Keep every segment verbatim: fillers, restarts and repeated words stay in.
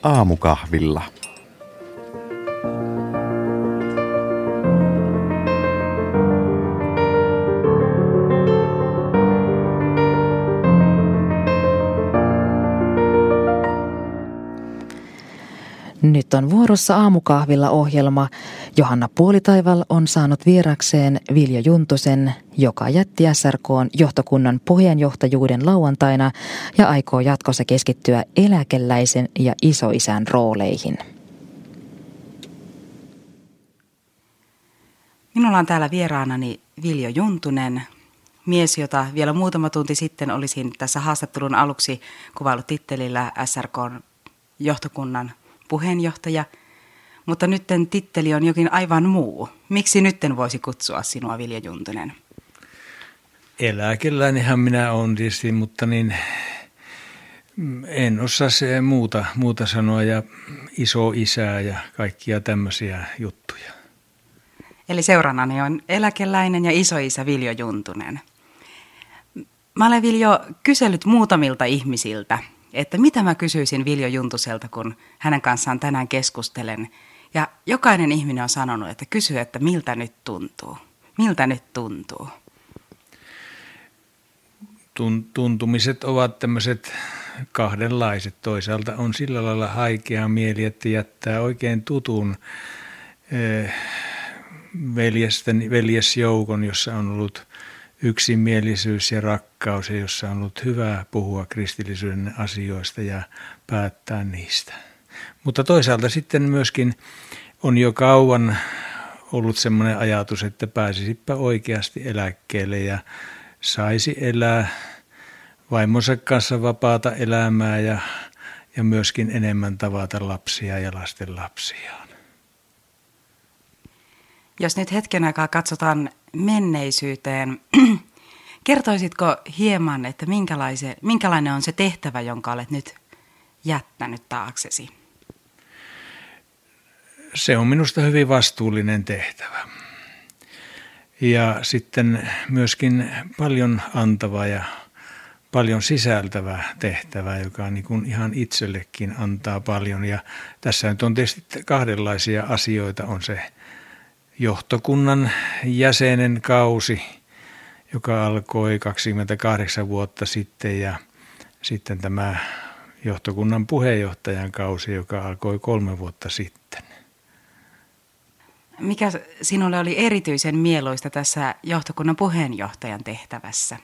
Aamukahvilla. Nyt on vuorossa Aamukahvilla ohjelma. Johanna Puolitaival on saanut vierakseen Viljo Juntusen, joka jätti S R K:n johtokunnan puheenjohtajuuden lauantaina ja aikoo jatkossa keskittyä eläkeläisen ja isoisän rooleihin. Minulla on täällä vieraanani Viljo Juntunen, mies, jota vielä muutama tunti sitten olisin tässä haastattelun aluksi kuvaillut tittelillä S R K:n johtokunnan puheenjohtaja, mutta nytten titteli on jokin aivan muu. Miksi nytten voisi kutsua sinua, Viljo Juntunen? Eläkeläinenhän minä olen tietysti, mutta niin en osaa se muuta, muuta sanoa ja iso isää ja kaikkia tämmöisiä juttuja. Eli seurannani on eläkeläinen ja isoisä Viljo Juntunen. Mä olen, Viljo, kysellyt muutamilta ihmisiltä, että mitä mä kysyisin Viljo Juntuselta, kun hänen kanssaan tänään keskustelen. Ja jokainen ihminen on sanonut, että kysy, että miltä nyt tuntuu. Miltä nyt tuntuu? Tuntumiset ovat tämmöiset kahdenlaiset. Toisaalta on sillä lailla haikea mieli, että jättää oikein tutun eh, veljesten, veljesjoukon, jossa on ollut yksimielisyys ja rakkaus ja jossa on ollut hyvä puhua kristillisyyden asioista ja päättää niistä. Mutta toisaalta sitten myöskin on jo kauan ollut semmoinen ajatus, että pääsisipä oikeasti eläkkeelle ja saisi elää vaimonsa kanssa vapaata elämää ja, ja myöskin enemmän tavata lapsia ja lasten lapsiaan. Jos nyt hetken aikaa katsotaan menneisyyteen, kertoisitko hieman, että minkälainen on se tehtävä, jonka olet nyt jättänyt taaksesi? Se on minusta hyvin vastuullinen tehtävä. Ja sitten myöskin paljon antava ja paljon sisältävä tehtävä, joka niin kuin ihan itsellekin antaa paljon. Ja tässä nyt on tietysti kahdenlaisia asioita. On se johtokunnan jäsenen kausi, joka alkoi kaksikymmentäkahdeksan vuotta sitten, ja sitten tämä johtokunnan puheenjohtajan kausi, joka alkoi kolme vuotta sitten. Mikä sinulle oli erityisen mieluista tässä johtokunnan puheenjohtajan tehtävässä?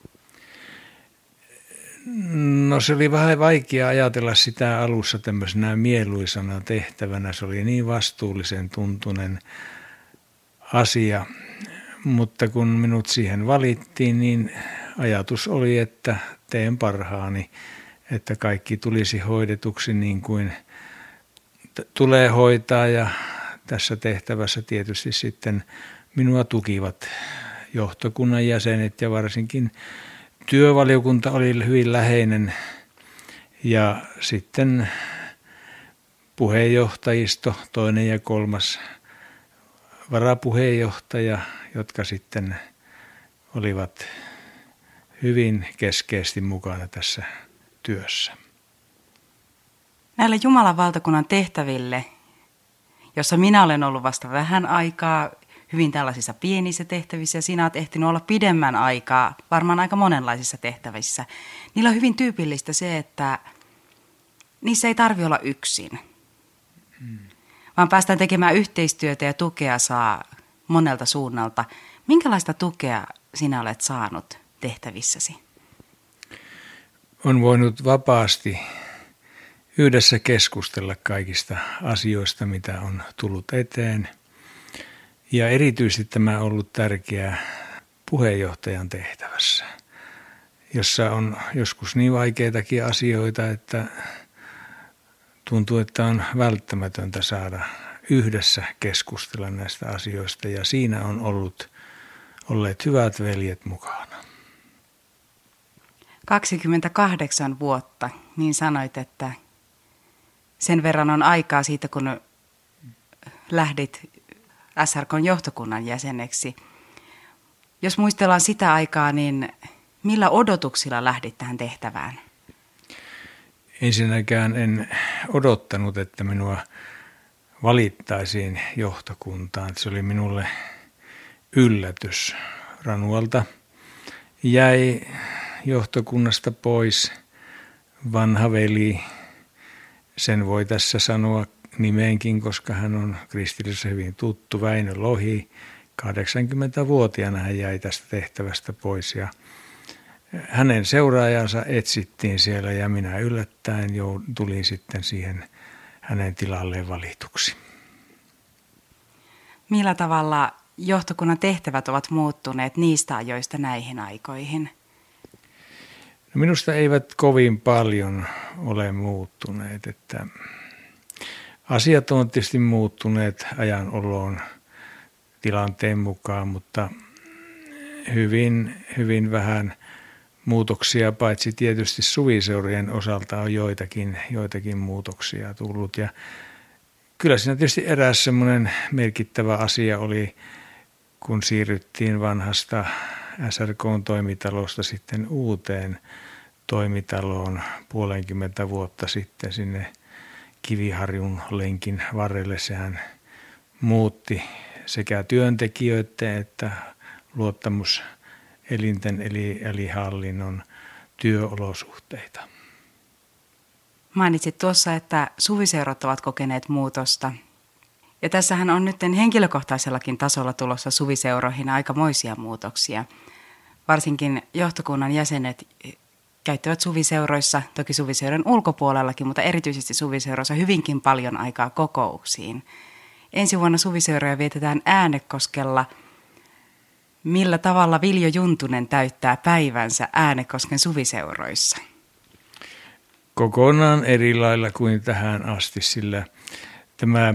No se oli vähän vaikea ajatella sitä alussa tämmöisenä mieluisana tehtävänä. Se oli niin vastuullisen tuntunen asia, mutta kun minut siihen valittiin, niin ajatus oli, että teen parhaani, että kaikki tulisi hoidetuksi niin kuin t- tulee hoitaa, ja tässä tehtävässä tietysti sitten minua tukivat johtokunnan jäsenet ja varsinkin työvaliokunta oli hyvin läheinen ja sitten puheenjohtajisto, toinen ja kolmas varapuheenjohtaja, jotka sitten olivat hyvin keskeisesti mukana tässä työssä. Näille Jumalan valtakunnan tehtäville, jossa minä olen ollut vasta vähän aikaa, hyvin tällaisissa pienissä tehtävissä, ja sinä olet ehtinyt olla pidemmän aikaa, varmaan aika monenlaisissa tehtävissä. Niillä on hyvin tyypillistä se, että niissä ei tarvitse olla yksin, hmm. vaan päästään tekemään yhteistyötä ja tukea saa monelta suunnalta. Minkälaista tukea sinä olet saanut tehtävissäsi? On voinut vapaasti yhdessä keskustella kaikista asioista, mitä on tullut eteen. Ja erityisesti tämä on ollut tärkeää puheenjohtajan tehtävässä, jossa on joskus niin vaikeitakin asioita, että tuntuu, että on välttämätöntä saada yhdessä keskustella näistä asioista, ja siinä on ollut, olleet hyvät veljet mukana. kaksikymmentäkahdeksan vuotta, niin sanoit, että sen verran on aikaa siitä, kun lähdit S R K:n johtokunnan jäseneksi. Jos muistellaan sitä aikaa, niin millä odotuksilla lähdit tähän tehtävään? ensinnäkään en odottanut, että minua valittaisiin johtokuntaan. Se oli minulle yllätys. Ranualta jäi johtokunnasta pois vanha veli. Sen voi tässä sanoa nimeenkin, koska hän on kristillisessä hyvin tuttu, Väinö Lohi. kahdeksankymmentävuotiaana hän jäi tästä tehtävästä pois ja hänen seuraajansa etsittiin siellä ja minä yllättäen jo tulin sitten siihen hänen tilalleen valituksi. Millä tavalla johtokunnan tehtävät ovat muuttuneet niistä ajoista näihin aikoihin? No minusta eivät kovin paljon ole muuttuneet. Että asiat ovat tietysti muuttuneet ajan oloon tilanteen mukaan, mutta hyvin, hyvin vähän muutoksia, paitsi tietysti suviseurojen osalta on joitakin, joitakin muutoksia tullut. Ja kyllä siinä tietysti eräs semmoinen merkittävä asia oli, kun siirryttiin vanhasta S R K-toimitalosta sitten uuteen toimitaloon puolenkymmentä vuotta sitten sinne Kiviharjun lenkin varrelle. Sehän muutti sekä työntekijöiden että luottamuselinten eli, eli hallinnon työolosuhteita. Mainitsit tuossa, että suviseurat ovat kokeneet muutosta. Ja tässähän on nyt henkilökohtaisellakin tasolla tulossa suviseuroihin aikamoisia muutoksia. Varsinkin johtokunnan jäsenet käyttävät suviseuroissa, toki suviseuran ulkopuolellakin, mutta erityisesti suviseuroissa hyvinkin paljon aikaa kokouksiin. Ensi vuonna suviseuroja vietetään Äänekoskella. Millä tavalla Viljo Juntunen täyttää päivänsä Äänekosken suviseuroissa? Kokonaan eri lailla kuin tähän asti, sillä tämä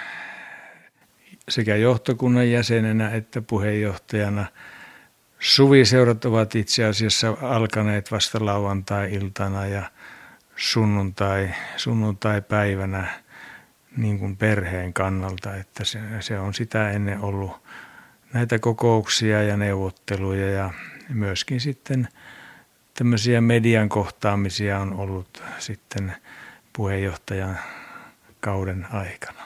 sekä johtokunnan jäsenenä että puheenjohtajana suviseurat ovat itse asiassa alkaneet vasta lauantai-iltana ja sunnuntai, sunnuntai-päivänä niin kuin perheen kannalta, että se, se on sitä ennen ollut näitä kokouksia ja neuvotteluja ja myöskin sitten tämmöisiä median kohtaamisia on ollut sitten puheenjohtajan kauden aikana.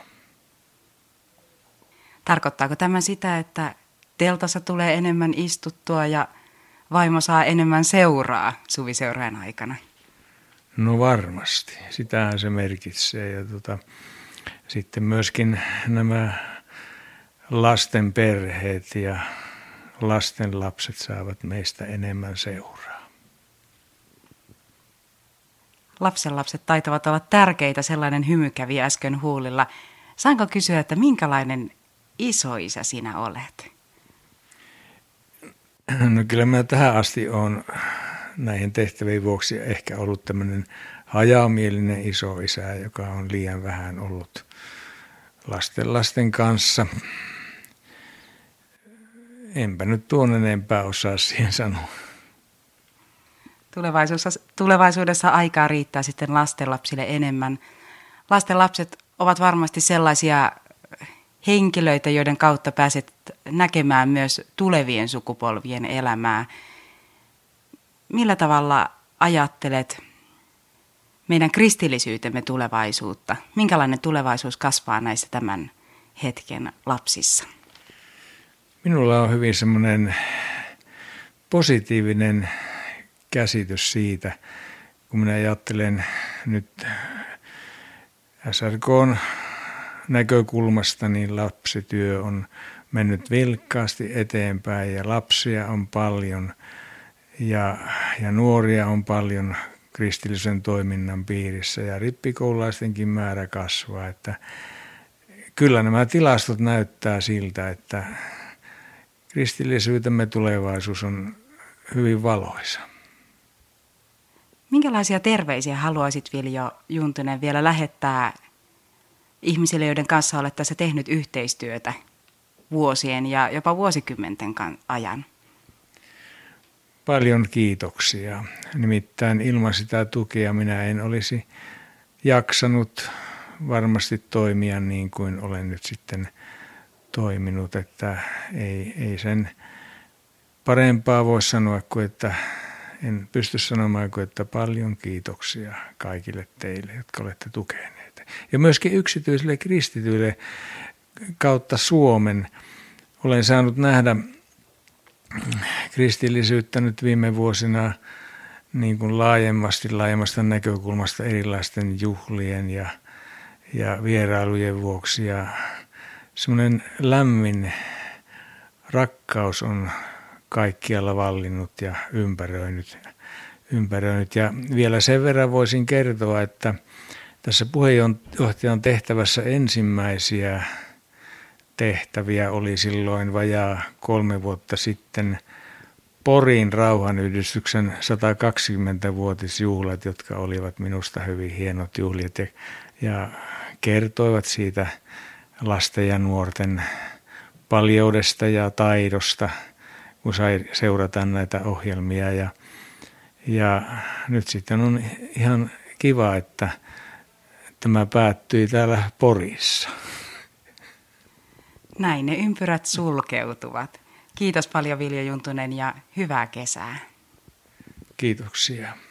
Tarkoittaako tämä sitä, että teltassa tulee enemmän istuttua ja vaimo saa enemmän seuraa suviseurojen aikana? No varmasti, sitähän se merkitsee. Ja tota, sitten myöskin nämä lasten perheet ja lasten lapset saavat meistä enemmän seuraa. Lapsenlapset taitavat olla tärkeitä, sellainen hymy kävi äsken huulilla. Saanko kysyä, että minkälainen isoisä sinä olet? No kyllä mä tähän asti olen näihin tehtäviin vuoksi ehkä ollut tämmöinen hajamielinen isoisä, joka on liian vähän ollut lasten lasten kanssa. Enpä nyt tuon enempää osaa siihen sanoa. Tulevaisuudessa, tulevaisuudessa aikaa riittää sitten lastenlapsille enemmän. Lastenlapset ovat varmasti sellaisia henkilöitä, joiden kautta pääset näkemään myös tulevien sukupolvien elämää. Millä tavalla ajattelet meidän kristillisyytemme tulevaisuutta? Minkälainen tulevaisuus kasvaa näissä tämän hetken lapsissa? Minulla on hyvin semmoinen positiivinen käsitys siitä, kun minä ajattelen nyt S R K:n näkökulmasta, niin lapsityö on mennyt vilkkaasti eteenpäin ja lapsia on paljon ja, ja nuoria on paljon kristillisen toiminnan piirissä ja rippikoululaistenkin määrä kasvaa. Että kyllä nämä tilastot näyttää siltä, että kristillisyytemme tulevaisuus on hyvin valoisa. Minkälaisia terveisiä haluaisit, Viljo Juntunen, vielä lähettää ihmisille, joiden kanssa olet tässä tehnyt yhteistyötä vuosien ja jopa vuosikymmenten ajan? Paljon kiitoksia. Nimittäin ilman sitä tukea minä en olisi jaksanut varmasti toimia niin kuin olen nyt sitten toiminut, että ei, ei sen parempaa voi sanoa kuin, että en pysty sanomaan kuin, että paljon kiitoksia kaikille teille, jotka olette tukeneet. Ja myöskin yksityisille kristityille kautta Suomen olen saanut nähdä kristillisyyttä nyt viime vuosina niin kuin laajemmasti, laajemmasta näkökulmasta erilaisten juhlien ja, ja vierailujen vuoksi. Ja semmoinen lämmin rakkaus on kaikkialla vallinnut ja ympäröinyt, ympäröinyt. Ja vielä sen verran voisin kertoa, että tässä puheenjohtajan tehtävässä ensimmäisiä tehtäviä oli silloin vajaa kolme vuotta sitten Porin rauhanyhdistyksen sata kaksikymmentävuotisjuhlat, jotka olivat minusta hyvin hienot juhlat ja, ja kertoivat siitä lasten ja nuorten paljoudesta ja taidosta, kun sai seurata näitä ohjelmia. Ja, ja nyt sitten on ihan kiva, että tämä päättyi täällä Porissa. Näin ne ympyrät sulkeutuvat. Kiitos paljon Viljo Juntunen ja hyvää kesää. Kiitoksia.